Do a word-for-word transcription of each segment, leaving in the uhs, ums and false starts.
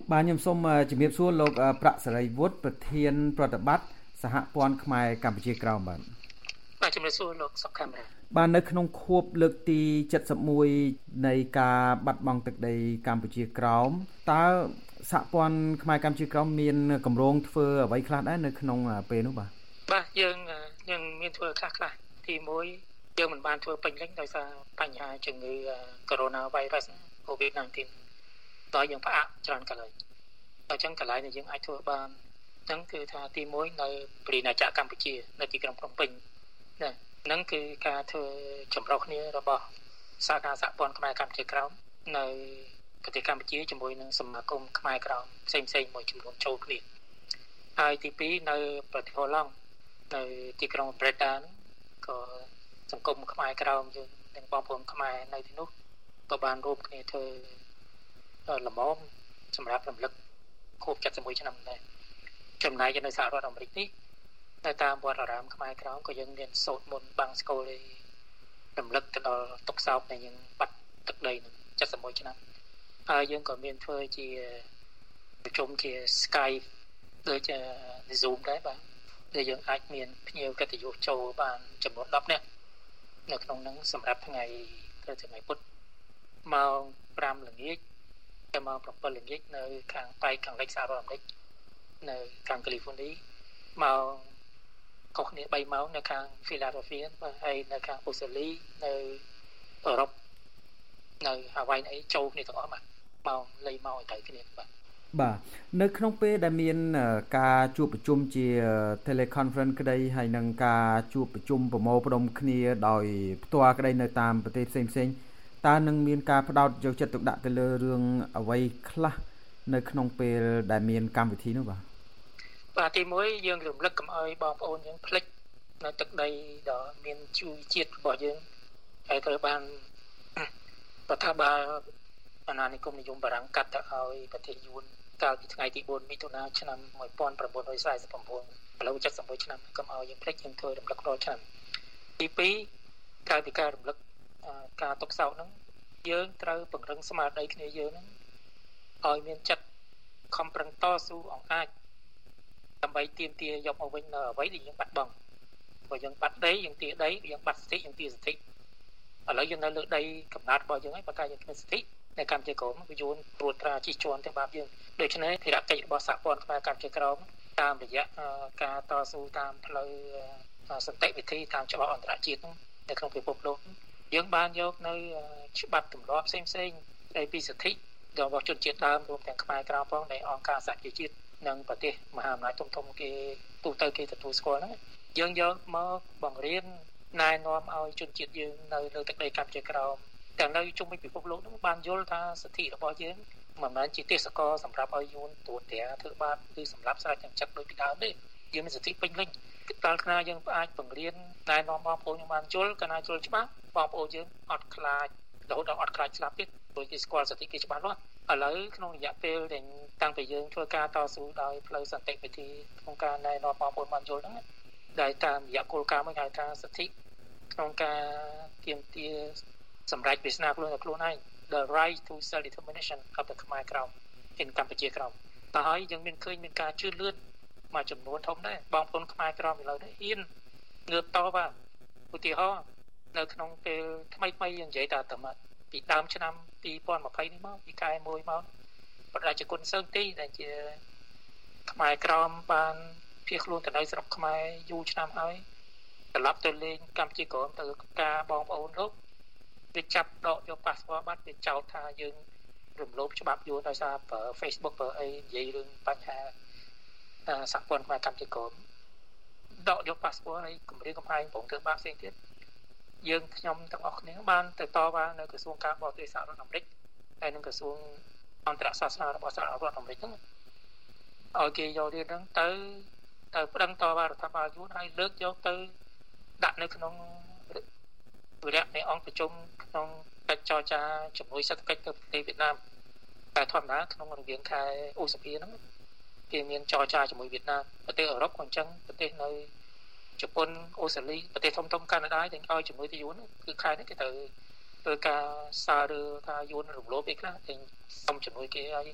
បាទខ្ញុំសូមជំរាបសួរលោកប្រាក់សេរីវុឌ្ឍប្រធានប្រតិបត្តិសហព័ន្ធខ្មែរកម្ពុជាក្រោមបាទបាទជំរាបសួរលោកសុកខេមរាបាទនៅក្នុងខួបលើកទីเจ็ดสิบเอ็ดនៃការបាត់បង់ទឹកដីកម្ពុជាក្រោមតើសហព័ន្ធខ្មែរកម្ពុជាក្រោមមានកម្រងធ្វើអ្វីខ្លះដែរនៅក្នុងពេលនោះបាទបាទយើងយើងមានធ្វើខ្លះខ្លះទីមួយយើងមិនបានធ្វើពេញលេញដោយសារបញ្ហាជំងឺ Coronavirus កូវីដ-19 ដោយយើងផ្អាកច្រើនកន្លែងអញ្ចឹងកន្លែងដែលយើងអាចធ្វើបានហ្នឹងគឺថាទីមួយនៅព្រះរាជាណាចក្រកម្ពុជានៅទីក្រុងភ្នំពេញណាហ្នឹងគឺការធ្វើចម្រុះគ្នារបស់សាខាសហព័ន្ធខ្មែរកម្ពុជាក្រោមនៅប្រទេសកម្ពុជាជាមួយនឹងសមាគមខ្មែរក្រោមផ្សេងផ្សេងមួយចំនួនចូលគ្នាហើយទីពីរនៅប្រទេសហូឡង់នៅទីក្រុងប្រេតាក៏សង្គមខ្មែរក្រោមយើងនិងបងប្អូនខ្មែរនៅទីនោះក៏បានរួមគ្នាធ្វើលំមសម្រាប់រំលឹកខួបเจ็ดสิบเอ็ดឆ្នាំដែរចំណែកនៅសហរដ្ឋអាមេរិកនេះនៅតាមវត្តអារាមខ្មែរក្រោមក៏យើងមានសូត្រមន្តបាំងស្គររំលឹកទៅដល់ទុក្ខសោកដែលយើងបាត់ទឹកដីនឹងเจ็ดสิบเอ็ดឆ្នាំហើយយើងក៏មានធ្វើជាប្រជុំជា Skype ដូចជា Zoom ដែរបាទដែលយើងអាចមានភ្ញៀវកិត្តិយសចូលបានចំនួនដប់នាក់នៅក្នុងហ្នឹងសម្រាប់ថ្ងៃគឺថ្ងៃពុធម៉ោងfiveល្ងាចដល់ម៉ោងsevenល្ងាចនៅខាងប៉ែកខាងលិចសហរដ្ឋអាមេរិកនៅខាងកាលីហ្វ័រញ៉ាម៉ោងខុសគ្នាthreeម៉ោងនៅខាង Philadelphia បាទហើយនៅខាងអូស្ត្រាលីនៅអឺរ៉ុបនៅហាវ៉ៃអីចូលគ្នាទាំងអស់បាទម៉ោងលេខម៉ោងឲ្យត្រូវគ្នាបាទបាទនៅក្នុងពេលដែលមានការជួបប្រជុំជា teleconference ក្តីហើយនឹងការជួបប្រជុំប្រមូលផ្ដុំគ្នាដោយផ្ទាល់ក្តីនៅតាមប្រទេសផ្សេងផ្សេងតើនឹងមានការផ្ដោតយកចិត្តទុកដាក់ទៅលើរឿងអ្វីខ្លះនៅក្នុងពេលដែលមានកម្មវិធីនោះបាទបាទទីមួយយើងរំលឹកកុំឲ្យបងប្អូនយើងភ្លេចនៅទឹកដីដ៏មានជីវជាតិរបស់យើងហើយត្រូវបានរដ្ឋាភិបាលអាណានិគមនិយមបារាំងកាត់ទៅឲ្យប្រទេសយួនកាលពីថ្ងៃទីfourមិថុនាឆ្នាំnineteen forty-nineឥឡូវseventy-oneឆ្នាំកុំឲ្យយើងភ្លេចយើងធ្វើរំលឹករាល់ឆ្នាំទីtwoក្រៅពីការរំលឹកការទុកសោកហ្នឹងយើងត្រូវពង្រឹងស្មារតីគ្នាយើងហ្នឹងឲ្យមានចិត្តខំប្រឹងតស៊ូអង្អាចដើម្បីទាមទារយកមកវិញនៅអ្វីដែលយើងបាត់បង់បើយើងបាត់ដីយើងទារដីយើងបាត់សិទ្ធិយើងទារសិទ្ធិឥឡូវយើងនៅលើដីកំណត់របស់យើងហើយបើតែយើងគ្មានសិទ្ធិនៅកម្ពុជាក្រមវាយួនត្រួតត្រាជិះជាន់ទៅបាបយើងដូច្នេះភារកិច្ចរបស់សហព័ន្ធខ្មែរកម្ពុជាក្រមតាមរយៈការតស៊ូតាមផ្លូវសន្តិវិធីតាមច្បាប់អន្តរជាតិនៅក្នុងពិភពលោកយើងបានយកនៅច្បាប់ទម្លាប់ផ្សេងផ្សេងដែលពីសិទ្ធិរបស់ជនជាតិដើមរួមទាំងខ្មែរក្រៅផងដែលអង្គការសហជីវជាតិនិងប្រទេសមហាអំណាចធំធំគេទូទៅគេទទួលស្គាល់ហ្នឹងយើងយកមកបង្រៀនណែនាំឲ្យជនជាតិយើងនៅលើទឹកដីកម្ពុជាក្រោមទាំងនៅជុំវិញពិភពលោកហ្នឹងបានយល់ថាសិទ្ធិរបស់យើងមិនមែនជាទេសកលសម្រាប់ឲ្យយួនត្រួតត្រាធ្វើបាបឬសម្រាប់ស្រេចទាំងចិត្តដូចពីដើមទេយើងមានសិទ្ធិពេញលេញកាលខ្លះយើងអាចបង្រៀនណែនាំបងប្អូនយើងបានយល់កាលណាយល់ច្បាស់បងប្អូនយើងអត់ខ្លាចរហូតដល់អត់ខ្លាចស្លាប់ទៀតដោយគេស្គាល់សិទ្ធិគេច្បាស់លាស់ឥឡូវក្នុងរយៈពេលដែលតាំងពីយើងធ្វើការតស៊ូដោយផ្លូវសន្តិវិធីក្នុងការណែនាំបងប្អូនបានយល់ហ្នឹងដែលតាមរយៈគោលការណ៍មួយហៅថាសិទ្ធិក្នុងការទាមទារសម្រេចវាសនាខ្លួនខ្លួនឯង the right to self determination របស់ ខ្មែរក្រោមនៅកម្ពុជាក្រោមតើហើយយើងមានឃើញមានការជឿនលឿនមួយចំនួនធំដែរបងប្អូនខ្មែរក្រោមឥឡូវនេះហ៊ានងើបតបបាទឧទាហរណ៍នៅក្នុងពេលថ្មីថ្មីយើងនិយាយតែតាមពីដើមឆ្នាំtwenty twentyនេះមកពីខែoneមកប្រជាជនសើទីដែលជាខ្មែរក្រោមបានភៀសខ្លួនទៅនៅស្រុកខ្មែរយូរឆ្នាំហើយត្រឡប់ទៅលេងកម្ពុជាក្រោមទៅការបងប្អូនលោកវាចាប់ដកយកប៉ាសពតបាត់វាចោទថាយើងរំលោភច្បាប់យួនដោយសារប្រើ Facebook ប្រើអីនិយាយរឿងបញ្ហាសហព័ន្ធខ្មែរកម្ពុជាក្រោមដកយកប៉ាសពតហើយគម្រាមកំហែងប្រងធ្វើបាបផ្សេងទៀតយើងខ្ញុំទាំងអស់គ្នាបានទៅតវ៉ានៅក្រសួងការបរទេសសហរដ្ឋអាមេរិកហើយនឹងក្រសួងអន្តរសាសនារបស់សហរដ្ឋអាមេរិកហ្នឹងឲ្យគេយករឿងហ្នឹងទៅទៅប្តឹងតវ៉ារដ្ឋាភិបាលយួនហើយលើកយកទៅដាក់នៅក្នុងវិរៈនៃអង្គប្រជុំក្នុងកិច្ចចរចាជំនួយសេដ្ឋកិច្ចទៅប្រទេសវៀតណាមតែធម្មតាក្នុងរង្វៀងខែឧសភាហ្នឹងគេមានចរចាជាមួយវៀតណាមប្រទេសអឺរ៉ុបក៏អញ្ចឹងប្រទេសនៅជប៉ុនអូស្ត្រាលីប្រទេសធំធំកាណាដាទាំងឲ្យជាមួយទៅយួនគឺខែនេះគេទៅធ្វើការសារឬថាយួនរំលោភអីខ្លះទាំងសុំជំនួយគេឲ្យ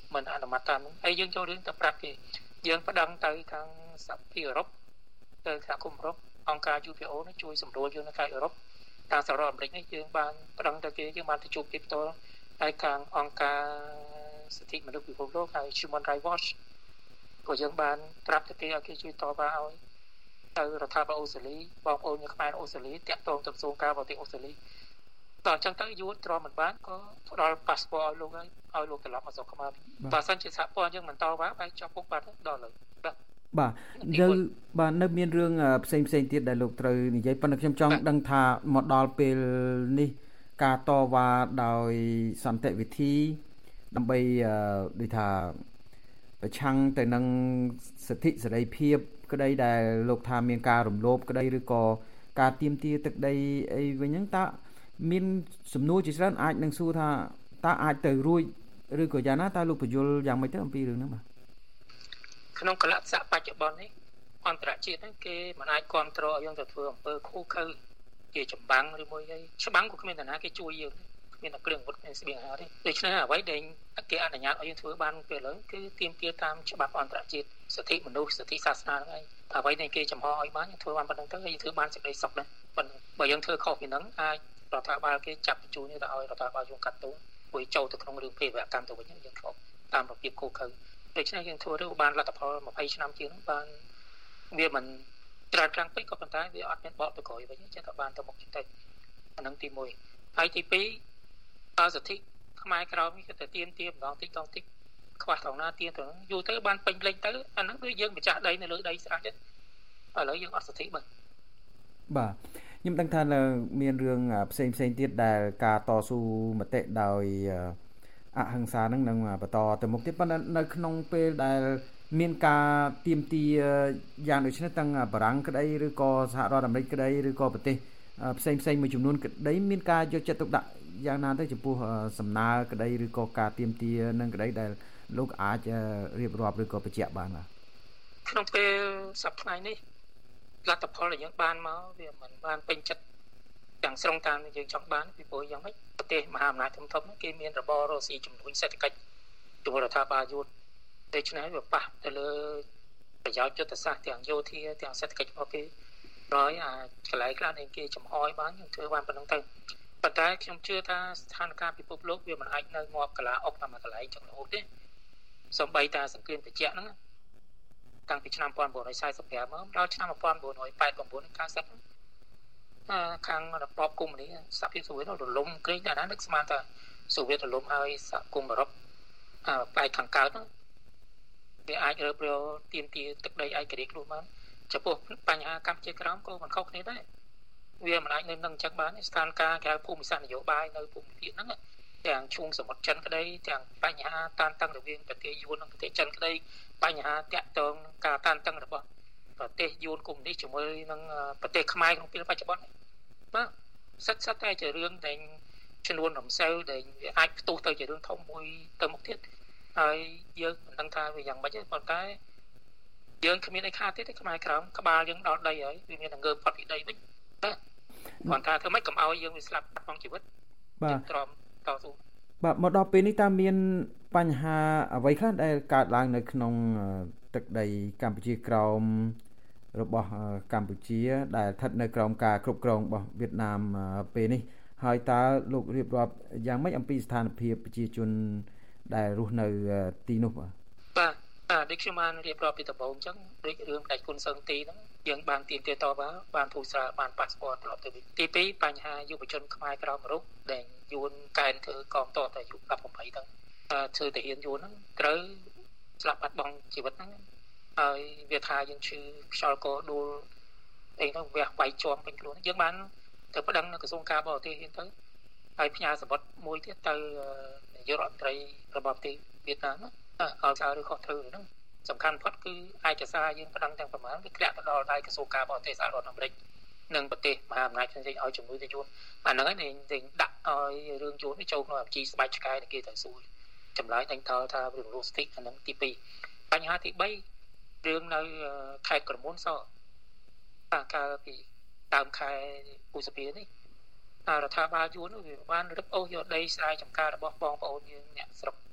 មិនអនុម័តតាមនោះហើយយើងចូលរឿងទៅប្រាប់គេយើងផ្ដឹងទៅខាងសហភាពអឺរ៉ុបទៅសហគមន៍អឺរ៉ុបអង្គការ ยู พี អូ នេះជួយសម្រួលយើងនៅខេត្តអឺរ៉ុបតាមសហរដ្ឋអាមេរិកនេះយើងបានផ្ដឹងទៅគេយើងបានទៅជួបគេផ្ទាល់ហើយខាងអង្គការសិទ្ធិមនុស្សពិភពលោកហើយ Human Rights Watch ក៏យើងបានប្រាប់ទៅគេឲ្យគេជួយតបឲ្យទៅរដ្ឋាភិបាលអូស្ត្រាលីបងប្អូនយើងខ្មែរអូស្ត្រាលីតាក់ទងទៅក្រសួងការបរទេសអូស្ត្រាលីតោះអញ្ចឹងទៅយួនទ្រាំមិនបានក៏ផ្ដល់ passport ឲ្យលោកហើយឲ្យលោកត្រឡប់មកស្រុកខ្មែរបើសិនជាសហព័ន្ធយើងមិនតបបានហើយចាប់ពុកបាត់ដល់លើបាទបាទនៅបាទនៅមានរឿងផ្សេងផ្សេងទៀតដែលលោកត្រូវនិយាយប៉ុន្តែខ្ញុំចង់ដឹងថាមកដល់ពេលនេះការតវ៉ាដោយសន្តិវិធីដើម្បីដូចថាប្រឆាំងទៅនឹងសិទ្ធិសេរីភាពក្តីដែលលោកថាមានការរំលោភក្តីឬក៏ការទាមទារទឹកដីអីវិញហ្នឹងតើមានសំណួរជាច្រើនអាចនឹងសួរថាតើអាចទៅរួចឬក៏យ៉ាងណាតើលោកបញ្យល់យ៉ាងម៉េចទៅអំពីរឿងហ្នឹងបាទក្នុងកលៈស័កបច្ចុប្បន្ននេះអន្តរជាតិហ្នឹងគេមិនអាចគ្រប់គ្រងឲ្យយើងទៅធ្វើអំពើខុសខើជាចម្បាំងឬមួយអីច្បាំងក៏គ្មានតាណាគេជួយយើងមានតែគ្រឿងអាវុធមានស្បៀងអាហារទេដូច្នេះអ្វីដែលគេអនុញ្ញាតឲ្យយើងធ្វើបានពេលឥឡូវគឺទាមទារតាមច្បាប់អន្តរជាតិសិទ្ធិមនុស្សសិទ្ធិសាសនាហ្នឹងឯងអ្វីដែលគេចំហឲ្យបានយើងធ្វើបានប៉ុណ្្នឹងទៅហើយយើងធ្វើបានសេចក្តីសុខដែរប៉ុន្តែបើយើងធ្វើខុសពីហ្នឹងអាចរដ្ឋាភិបាលគេចាប់បញ្ជូនទៅឲ្យរដ្ឋាភិបាលយើងកាត់ទោសពួកចូលទៅក្នុងរឿងភេរវកម្មទៅវិញយើងខុសតាមរបៀបខុសខើដូច្នេះយើងធ្វើទៅបានលទ្ធផលยี่สิบឆ្នាំជាងហ្នឹងបានវាមិនច្រើនខ្លាំងពេកក៏ប៉ុន្តែវាអត់មានបកទៅក្រោយវិញចេះតែបានទៅមុខចិត្តអាហ្នឹងទីមួយហើយទីពីរតើសិទ្ធិខ្មែរក្រោមនេះគឺតែទៀមទៀមម្ដងតិចដងតិចខ្វះត្រង់ណាទៀមត្រង់យូរទៅបានពេញលេញទៅអាហ្នឹងគឺយើងម្ចាស់ដីនៅលើដីស្រេចឥឡូវយើងអត់សិទ្ធិបាទបាទខ្ញុំដឹងថានៅមានរឿងផ្សេងផ្សេងទៀតដែលការតស៊ូមតិដោយអហិង្សានឹងនឹងបន្តទៅមុខទៀតប៉ុន្តែនៅក្នុងពេលដែលមានការទាមទារយ៉ាងដូចនេះទាំងបារាំងក្តីឬក៏សហរដ្ឋអាមេរិកក្តីឬក៏ប្រទេសផ្សេងផ្សេងមួយចំនួនក្តីមានការយកចិត្តទុកដាក់យ៉ាងណាទៅចំពោះសំណើក្តីឬក៏ការទាមទារនឹងក្តីដែលលោកអាចរៀបរាប់ឬក៏បញ្ជាក់បានបាទក្នុងពេលសប្តាហ៍នេះលទ្ធផលដែលយើងបានមកវាមិនបានពេញចិត្តទាំងស្រុងតាមយើងចង់បានពីព្រោះយ៉ាងម៉េចប្រទេសមហាអំណាចធំធំគេមានរបបរស៊ីជំនួយសេដ្ឋកិច្ចពីរដ្ឋាភិបាលយួនដូច្នេះវាប៉ះទៅលើប្រយោជន៍យុទ្ធសាស្ត្រទាំងយោធាទាំងសេដ្ឋកិច្ចរបស់គេហើយអាកន្លែងខ្លះដែលគេចំហឲ្យបានយើងធ្វើបានប៉ុណ្្នឹងទៅប៉ុន្តែខ្ញុំជឿថាស្ថានភាពពិភពលោកវាមិនអាចនៅងាប់កន្លះអុកតាមកន្លែងចឹងរហូតទេសូម្បីតែសង្គ្រាមត្រជាក់ហ្នឹងតាំងពីឆ្នាំnineteen forty-fiveមកដល់ឆ្នាំnineteen eighty-nine 90ខាងរបបកុម្មុយនីសភាពសូវៀតរលំក្រែងតែណានឹកស្មានថាសូវៀតរលំហើយសហគមន៍អឺរ៉ុបអឺផ្នែកខាងកើតហ្នឹងវាអាចរើបរើទាមទារទឹកដីឯករាជ្យខ្លួនបានចំពោះបញ្ហាកម្ពុជាក្រោមក៏មិនខុសគ្នាដែរវាមិនអាចនៅនឹងចឹងបានស្ថានភាពក្រៅភូមិសាស្ត្រនយោបាយនៅភូមិភាគហ្នឹងទាំងឈូងសមុទ្រចិនក្តីទាំងបញ្ហាតានតឹងរវាងប្រទេសយួននិងប្រទេសចិនក្តីបញ្ហាតាក់ទងការតានតឹងរបស់ប្រទេសយួនកុម្មុយនីសជាមួយនឹងប្រទេសខ្មែរក្នុងពេលបច្ចុប្បន្នបាទសិតសិតតែជារឿងដែលចំនួនរំសើដែលវាអាចផ្ទុះទៅជារឿងធំមួយទៅមុខទៀតហើយយើងមិនដឹងថាវាយ៉ាងម៉េចទេប៉ុន្តែយើងគ្មានអីខាតទេខ្មែរក្រោមក្បាលយើងដល់ដីហើយវាមានតែងើបផុតពីដីវិញបាទគាត់ថាធ្វើម៉េចកុំឲ្យយើងវាស្លាប់បាត់បង់ជីវិតបាទទ្រាំតស៊ូបាទមកដល់ពេលនេះតើមានបញ្ហាអ្វីខ្លះដែលកើតឡើងនៅក្នុងទឹកដីកម្ពុជាក្រោមរបស់កម្ពុជាដែលស្ថិតនៅក្រោមការគ្រប់គ្រងរបស់វៀតណាមពេលនេះហើយតើលោករៀបរាប់យ៉ាងម៉េចអំពីស្ថានភាពប្រជាជនដែលរស់នៅទីនោះបាទបាទបាទដូចខ្ញុំបានរៀបរាប់ពីដំបូងអញ្ចឹងដូចរឿងផ្ដាច់គុណសឹងទីហ្នឹងយើងបានទាមទារតបបានភូស្រាលបានប៉ាសពតត្រឡប់ទៅវិញទីពីរបញ្ហាយុវជនខ្មែរក្រៅមរុកដែលយួនកែនធ្វើកងតតអាយុeighteenហ្នឹងធ្វើទាហានយួនហ្នឹងត្រូវស្លាប់បាត់បង់ជីវិតហ្នឹងហើយវាថាយើងឈឺខ្យល់កដួលអីហ្នឹងវាវាយជាប់ពេញខ្លួនយើងបានទៅប្តឹងនៅក្រសួងការបរទេសហ្នឹងទៅហើយផ្ញើសម្បត្តិមួយទៀតទៅនាយករដ្ឋមន្ត្រីរបស់ប្រទេសវៀតណាមណាឲ្យសារឬខុសត្រូវហ្នឹងសំខាន់ផុតគឺឯកសារយើងប្តឹងទាំងប្រមាណវាធ្លាក់ទៅដល់ដៃក្រសួងការបរទេសសហរដ្ឋអាមេរិកនិងប្រទេសមហាអំណាចផ្សេងៗឲ្យជំនួយទៅយួនអាហ្នឹងឯងនឹងដាក់ឲ្យរឿងយួននេះចូលក្នុងអភិជីស្បែកឆ្កែដែលគេត្រូវសួរចម្លើយដេញថលថារឿង logistic អាហ្នឹងទីពីរបញ្ហាទីបីរឿងនៅខេត្តក្រមួនសតាកាលពីដើមខែឧសភានេះរដ្ឋាភិបាលយួនវាបានរឹបអូសយកដីស្រែចម្ការរបស់បងប្អូនយើងអ្នកស្រុក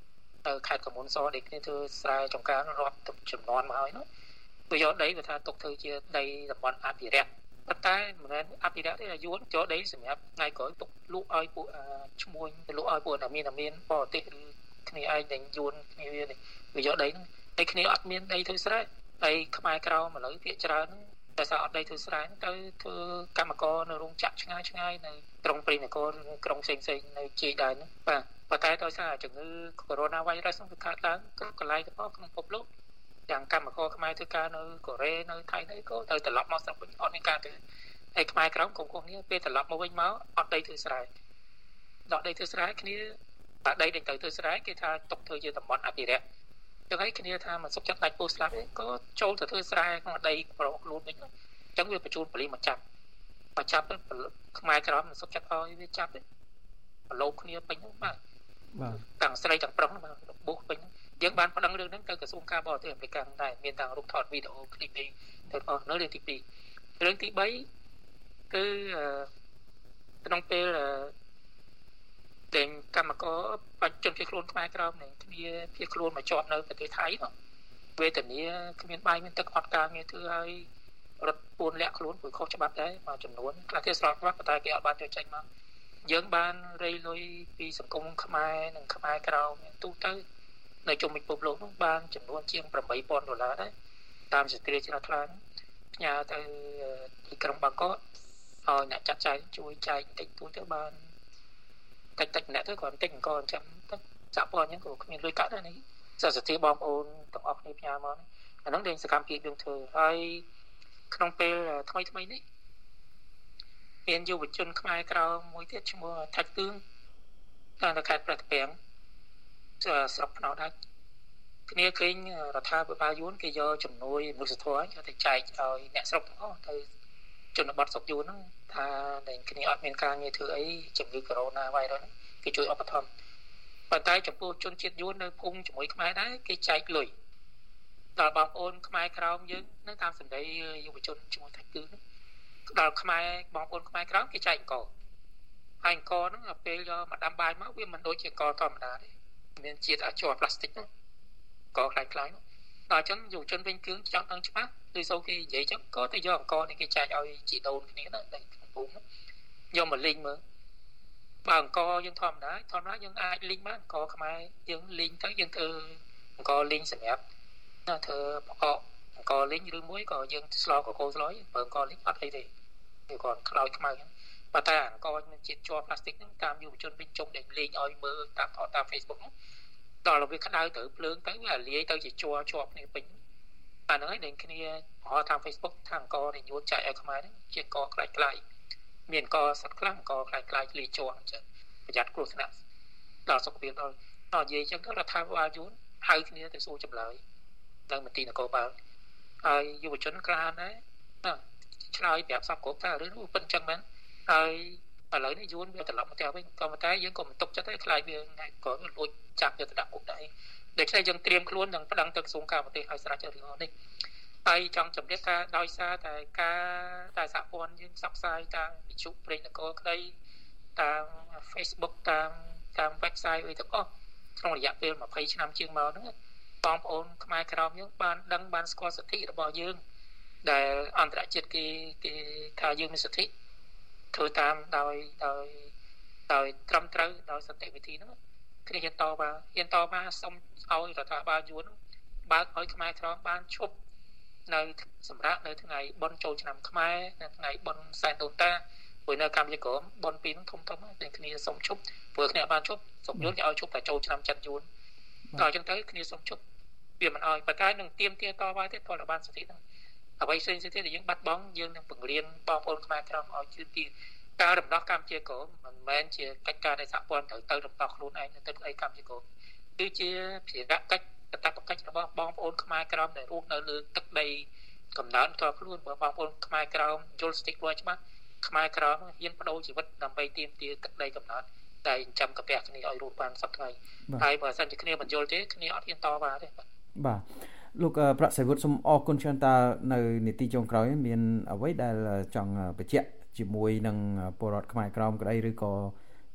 នៅខេត្តកមុនសដែលគ្នាធ្វើស្រែចម្ការរាប់ចំនួនមកហើយនោះវាយកដីវាថាទុកធ្វើជាដីតំបន់អភិរក្សប៉ុន្តែមិនមែនអភិរក្សទេយួនចូលដីសម្រាប់ថ្ងៃក្រោយទុកលក់ឲ្យពួកឈ្មួញទៅលក់ឲ្យពួកដែលមានតែមានបរទេសឬគ្នាឯងដែលយួនគ្នាវាយកដីហ្នឹងតែគ្នាអត់មានដីធ្វើស្រែដីខ្មែរក្រមឥឡូវភាគច្រើនហ្នឹងតែសារអត់ដីធ្វើស្រែទៅធ្វើកម្មករនៅរោងចក្រឆ្ងាយឆ្ងាយនៅក្រុងព្រៃនគរឬក្រុងផ្សេងផ្សេងនៅជ័យដែរហ្នឹងបាទប៉ុន្តែដោយសារជំងឺ Coronavirus ហ្នឹងវាកើតឡើងគ្រប់កន្លែងទាំងអស់ក្នុងពិភពលោកទាំងកម្មករខ្មែរធ្វើការនៅកូរ៉េនៅថៃនេះក៏ទៅត្រឡប់មកស្រុកវិញអត់មានការធ្វើហើយខ្មែរក្រមក្រុមគូនេះពេលត្រឡប់មកវិញមកអត់ដីធ្វើស្រែដកដីធ្វើស្រែគ្នាតែដីដែលទៅធ្វើស្រែគេថាຕົកធ្វើជាតំបន់អភិរក្សចឹងហើយគ្នាថាមិនសុខចិត្តដាច់ពោះស្លាប់ទេក៏ចូលទៅធ្វើស្រែក្នុងដីប្រកខ្លួនវិញចឹងវាបញ្ជូនប៉ូលីសមកចាប់មកចាប់ខ្មែរក្រមមិនសុខចិត្តឲ្យវាចាប់ទេប្រឡូកគ្នាពេញហ្នឹងបាទបាទទាំងស្រីទាំងប្រុសហ្នឹងបាទបោះពេញយើងបានប្តឹងរឿងហ្នឹងទៅក្រសួងការបរទេសអាមេរិកដែរមានទាំងរូបថតវីដេអូឃ្លីបនេះទៅអស់នៅរឿងទីពីររឿងទីបីគឺក្នុងពេលទាំងកម្មករបញ្ជនភៀសខ្លួនខ្មែរក្រមនឹងគ្នាភៀសខ្លួនមកជាប់នៅប្រទេសថៃនោះវេទនាគ្មានបាយមានទឹកអត់ការងារធ្វើឲ្យរត់ពួនលាក់ខ្លួនព្រោះខុសច្បាប់ដែរមួយចំនួនខ្លះគេស្របច្បាប់តែគេអត់បានទៅចេញមកយើងបានរៃលុយពីសង្គមខ្មែរនិងខ្មែរក្រមទូទៅនៅជុំវិញពិភពលោកនោះបានចំនួនជាងeight thousandដុល្លារដែរតាមសេចក្តីជ្រះថ្លាផ្ញើទៅទីក្រុងបាងកកឲ្យអ្នកចាត់ចែងជួយចែកតិចតួចទៅបានតិចតិចម្នាក់ទៅគាត់តិចអង្គអញ្ចឹងទៅចាក់ព័ន្ធអញ្ចឹងក៏គ្មានលុយកាក់ដែរនេះសិស្សទីបងប្អូនទាំងអស់គ្នាផ្ញើមកអាហ្នឹងដែលសកម្មភាពយើងធ្វើហើយក្នុងពេលថ្មីថ្មីនេះមានយុវជនខ្មែរក្រមមួយទៀតឈ្មោះថាច់ទឿងតាមខេត្តប្រតាពាំងស្រុកភ្នំដាច់គ្នាឃើញរដ្ឋាភិបាលយួនគេយកជំនួយមនុស្សធម៌យកទៅចែកឲ្យអ្នកស្រុកទាំងអស់ទៅជនបទស្រុកយួនហ្នឹងថាតែគ្នាអត់មានការងារធ្វើអីជំងឺ Coronavirus គេជួយឧបត្ថម្ភប៉ុន្តែចំពោះជនជាតិយួននៅភូមិជាមួយខ្មែរដែរគេចែកលុយដល់បងប្អូនខ្មែរក្រមយើងនៅតាមសម្ដីយុវជនឈ្មោះថាច់ទឿងដល់ខ្មែរបងប្អូនខ្មែរក្រមគេចែកអង្គហើយអង្គហ្នឹងពេលយកមកដាំបាយមកវាមិនដូចជាអង្គធម្មតាទេមានជាតិអាជាប់ផ្លាស្ទិកហ្នឹងក៏ខ្លាំងខ្លាំងដល់អញ្ចឹងយុវជនវិញគ្រឿងចង់ដឹងច្បាស់ដូចសូវគេនិយាយអញ្ចឹងក៏ទៅយកអង្គនេះគេចែកឲ្យជីដូនគ្នាណាតែក្នុងភូមិយកមកលេងមើលបើអង្គយើងធម្មតាធម្មតាយើងអាចលេងបានអង្គខ្មែរយើងលេងទៅយើងធ្វើអង្គលេងសម្រាប់ណាធ្វើប្រកបអង្គលេងឬមួយក៏យើងស្លោកកោស្លយបើអង្គលេងអត់អីទេវាគាត់ខ្លោចខ្មៅហ្នឹងប៉ុន្តែអង្គមានជាតិជាប់ផ្លាស្ទិកហ្នឹងតាមយុវជនវិញជុំដែលលេងឲ្យមើលតាមថតតាម Facebook ហ្នឹងដល់វាក្តៅទៅភ្លើងទៅវាលាយទៅជាជាប់ជាប់គ្នាពេញអាហ្នឹងឯងដែលគ្នាហៅតាម Facebook ថាអង្គដែលយួនចែកឲ្យខ្មែរហ្នឹងជាអង្គខ្លាចខ្លាយមានអង្គសិតខ្លាំងអង្គខ្លាចខ្លាយលាយជាប់អញ្ចឹងប្រយ័ត្នគ្រោះថ្នាក់ដល់សុខភាពដល់ដល់និយាយអញ្ចឹងទៅរដ្ឋាភិបាលយួនហៅគ្នាទៅសួរចម្លើយដល់មន្ត្រីនគរបាលហើយយុវជនក្លាហានដែរណាឆ្លើយប្រាប់សពគ្រប់ថារឿងនោះពិតអញ្ចឹងមែនហើយឥឡូវនេះយួនវាត្រឡប់មកផ្ទះវិញក៏ប៉ុន្តែយើងក៏មិនទុកចិត្តទេខ្លាចវាក៏លួចចាប់យកទៅដាក់គុកដែរដូច្នេះយើងត្រៀមខ្លួននឹងប្តឹងទៅក្រសួងការបរទេសឲ្យស្រាវជ្រាវរឿងនេះហើយចង់ជម្រាបថាដោយសារតែការតែសហព័ន្ធយើងផ្សព្វផ្សាយតាមវិទ្យុព្រេងនគរក្តីតាម Facebook តាមតាម website អីទាំងអស់ក្នុងរយៈពេលtwentyឆ្នាំជាងមកហ្នឹងបងប្អូនខ្មែរក្រមយើងបានដឹងបានស្គាល់សិទ្ធិរបស់យើងដែលអន្តរជាតិគេគេថាយើងមានសិទ្ធិធ្វើតាមដោយដោយដោយត្រឹមត្រូវដោយសន្តិវិធីហ្នឹងគ្នាហ៊ានតបហ៊ានតបសុំឲ្យរដ្ឋាភិបាលយួនបើកឲ្យខ្មែរក្រមបានឈប់នៅសម្រាប់នៅថ្ងៃបុណ្យចូលឆ្នាំខ្មែរនៅថ្ងៃបុណ្យសែនដូនតាព្រោះនៅកម្ពុជាក្រមបុណ្យពីរហ្នឹងធំធំតែគ្នាសុំឈប់ព្រោះគ្នាបានឈប់សុំយួនគេឲ្យឈប់តែចូលឆ្នាំចិនយួនដល់អញ្ចឹងទៅគ្នាសុំឈប់វាមិនឲ្យប៉ុន្តែនឹងទៀមទាតបទៅផលបានសិទ្ធិហ្នឹងអ្វីផ្សេងៗទៀតដែលយើងបាត់បង់យើងនឹងបង្រៀនបងប្អូនខ្មែរក្រមឲ្យជឿទីការរំដោះកម្ពុជាក្រមមិនមែនជាកិច្ចការនៃសហព័ន្ធត្រូវទៅរំដោះខ្លួនឯងទៅអីកម្ពុជាក្រមគឺជាភារកិច្ចកាតព្វកិច្ចរបស់បងប្អូនខ្មែរក្រមដែលរស់នៅលើទឹកដីកំណើតផ្ទាល់ខ្លួនបើបងប្អូនខ្មែរក្រមយល់ស្ទីករួចច្បាស់ខ្មែរក្រមហ៊ានបដូរជីវិតដើម្បីទាមទារទឹកដីកំណើតតែចិញ្ចឹមកាពះគ្នាឲ្យរស់បានសប្តាហ៍ហើយបើសិនជាគ្នាមិនយល់ទេគ្នាអត់ហ៊ានតវ៉ាទេបាទលោកប្រាក់សៃវុឌ្ឍសូមអរគុណច្រើនតើនៅនីតិចុងក្រោយមានអ្វីដែលចង់បញ្ជាក់ជាមួយនឹងពលរដ្ឋខ្មែរក្រមក្តីឬក៏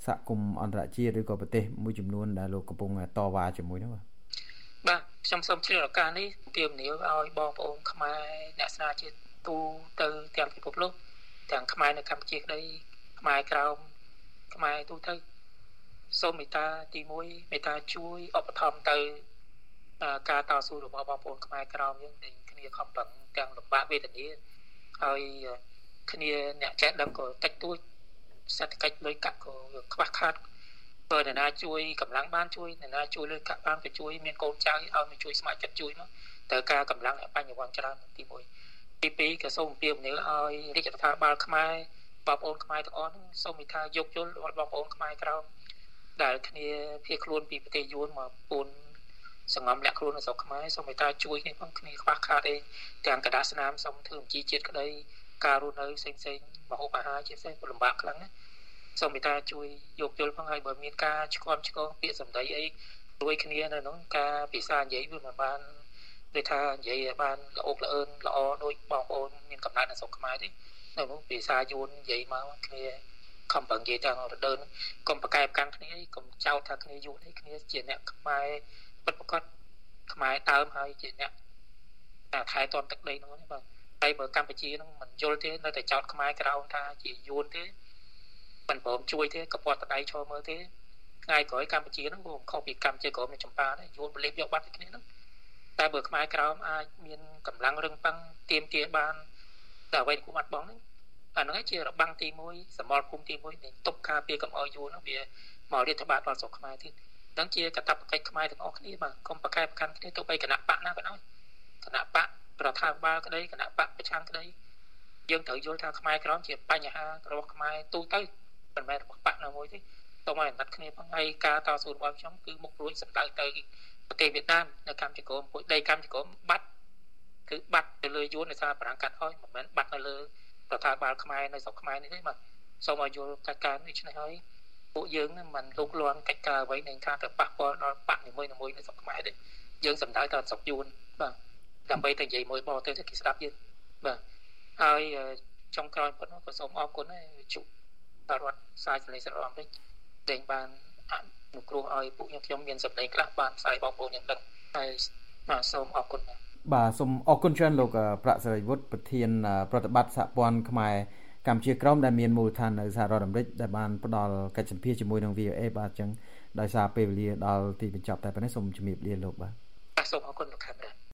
សហគមន៍អន្តរជាតិឬក៏ប្រទេសមួយចំនួនដែលលោកកំពុងតវ៉ាជាមួយនោះបាទខ្ញុំសូមជម្រាបឱកាសនេះពីមនីឲ្យបងប្អូនខ្មែរអ្នកស្នាជាតិទូទៅទាំងពិភពលោកទាំងខ្មែរនៅកម្ពុជាក្តីខ្មែរក្រោមខ្មែរទូទៅសូមមេត្តាទីមួយមេត្តាជួយឧបត្ថម្ភទៅការតស៊ូរបស់បងប្អូនខ្មែរក្រោមយើងដែលគ្នាខំប្រឹងទាំងលំបាកវេទនាហើយគ្នាអ្នកចេះដឹងក៏តិចតួចសេដ្ឋកិច្ចលុយកាក់ក៏ខ្វះខាតបើអ្នកណាជួយកម្លាំងបានជួយអ្នកណាជួយលុយកាក់បានក៏ជួយមានកូនចៅឲ្យមកជួយស្ម័គ្រចិត្តជួយមកតើការកម្លាំងបញ្ញវន្តច្រើនទីមួយទីពីរក៏សូមអំពាវនាវឲ្យរាជរដ្ឋាភិបាលខ្មែរបងប្អូនខ្មែរទាំងអស់សូមមេត្តាយកយល់ដល់បងប្អូនខ្មែរក្រោមដែលគ្នាភៀសខ្លួនពីប្រទេសយួនមកពូនសង្ងំលាក់ខ្លួននៅស្រុកខ្មែរសូមមេត្តាជួយគ្នាផងគ្នាខ្វះខាតអីទាំងកដាស្នាមសូមធ្វើអំជីជាតិក្តីការរស់នៅផ្សេងផ្សេងមហូបអាហារជាផ្សេងលំបាកខ្លាំងណាស់សូមមេត្តាជួយយកយល់ផងហើយបើមានការឆ្គាំឆ្គងពាក្យសម្ដីអីជួយគ្នានៅក្នុងការពិសានិយាយវាមិនបានដូចថានិយាយឲ្យបានល្អអឿនល្អដូចបងប្អូនមានកំណត់នៅស្រុកខ្មែរទេនៅនោះភាសាយួននិយាយមកគ្នាខំប្រឹងនិយាយតាមរដូវកុំប្រកែកកាន់គ្នាកុំចោទថាគ្នាយួនអីគ្នាជាអ្នកខ្មែរពិតប្រាកដខ្មែរដើមហើយជាអ្នកថែទាំទឹកដីនោះទេបាទហើយបើកម្ពុជានឹងមិនយល់ទេនៅតែចោទខ្មែរក្រោមថាជាយួនទេមិនព្រមជួយទេកពាត់តដៃឈរមើលទេថ្ងៃក្រោយកម្ពុជានឹងcũngខុសពីកម្ពុជាក្រោមនៅចម្ប៉ាដែរយួនបលេបយកបាត់ពីគ្នាហ្នឹងតែបើខ្មែរក្រោមអាចមានកម្លាំងរឹងប៉ឹងទៀមទាបានតែអ្វីដែលគុំអត់បងហ្នឹងអាហ្នឹងជារបាំងទីមួយសមរភូមិទីមួយនៃតុបការពារកំអយយួនហ្នឹងវាមករាជបាលដល់ស្រុកខ្មែរទៀតហ្នឹងជាកាតព្វកិច្ចខ្មែរទាំងអស់គ្នាបាទកុំប្រកែកប្រកាន់គ្នាទៅបីគណៈបកណាក៏ដោយគណៈបករដ្ឋាភិបាលក្តីគណៈបកប្រឆាំងក្តីយើងត្រូវយល់ថាខ្មែរក្រមជាបញ្ហារបស់ខ្មែរទូទៅមិនមែនរបស់បកណាមួយទេសូមឲ្យអាណិតគ្នាផងហើយការតស៊ូរបស់ខ្ញុំគឺមុខរួចសម្ដៅទៅប្រទេសវៀតណាមនៅកម្ពុជាក្រមពួកដីកម្ពុជាក្រមបាត់គឺបាត់ទៅលើយួនដោយសារបារាំងកាត់ហើយមិនមែនបាត់នៅលើរដ្ឋាភិបាលខ្មែរនៅស្រុកខ្មែរនេះទេបាទសូមឲ្យយល់កិច្ចការនេះឆ្នេះហើយពួកយើងមិនលោកលន់កិច្ចការអ្វីនឹងថាទៅប៉ះពាល់ដល់បកនីមួយៗនៅស្រុកខ្មែរទេយើងសម្ដៅទៅស្រុកយួនបាទដើម្បីទៅនិយាយមួយបរទេសគេស្ដាប់យើងបាទហើយចុងក្រោយប៉ុណ្ណោះក៏សូមអរគុណហើយជូបរដ្ឋសាយសលេងស្រឡំពេកតែបានអនុគ្រោះឲ្យពួកខ្ញុំខ្ញុំមានសម្លេងខ្លះបានផ្សាយបងប្អូនយើងដឹងហើយបាទសូមអរគុណបាទសូមអរគុណច្រើនលោកប្រាក់សេរីវុឌ្ឍប្រធានប្រតិបត្តិសហព័ន្ធខ្មែរកម្ពុជាក្រមដែលមានមូលដ្ឋាននៅសហរដ្ឋអាមេរិកដែលបានផ្ដល់កិច្ចសម្ភារជាមួយនឹង វី អូ អេ បាទអញ្ចឹងដោយសារពេលវេលាដល់ទីបញ្ចប់តែប៉ុណ្ណេះសូមជម្រាបលាលោកបាទសូមអរគុណលោកខាត់